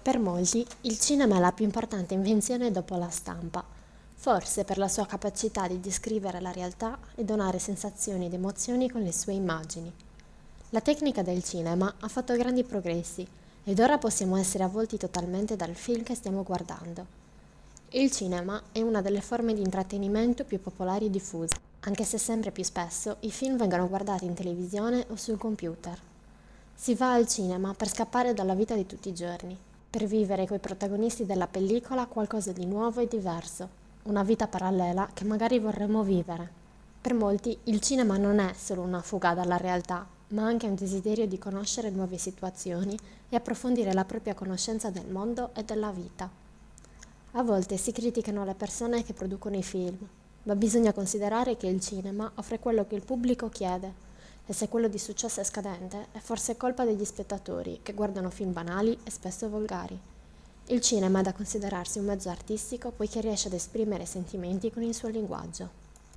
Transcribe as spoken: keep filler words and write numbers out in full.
Per molti, il cinema è la più importante invenzione dopo la stampa, forse per la sua capacità di descrivere la realtà e donare sensazioni ed emozioni con le sue immagini. La tecnica del cinema ha fatto grandi progressi ed ora possiamo essere avvolti totalmente dal film che stiamo guardando. Il cinema è una delle forme di intrattenimento più popolari e diffuse, anche se sempre più spesso i film vengono guardati in televisione o sul computer. Si va al cinema per scappare dalla vita di tutti i giorni, per vivere coi protagonisti della pellicola qualcosa di nuovo e diverso, una vita parallela che magari vorremmo vivere. Per molti il cinema non è solo una fuga dalla realtà, ma anche un desiderio di conoscere nuove situazioni e approfondire la propria conoscenza del mondo e della vita. A volte si criticano le persone che producono i film, ma bisogna considerare che il cinema offre quello che il pubblico chiede, e se quello di successo è scadente, è forse colpa degli spettatori che guardano film banali e spesso volgari. Il cinema è da considerarsi un mezzo artistico poiché riesce ad esprimere sentimenti con il suo linguaggio.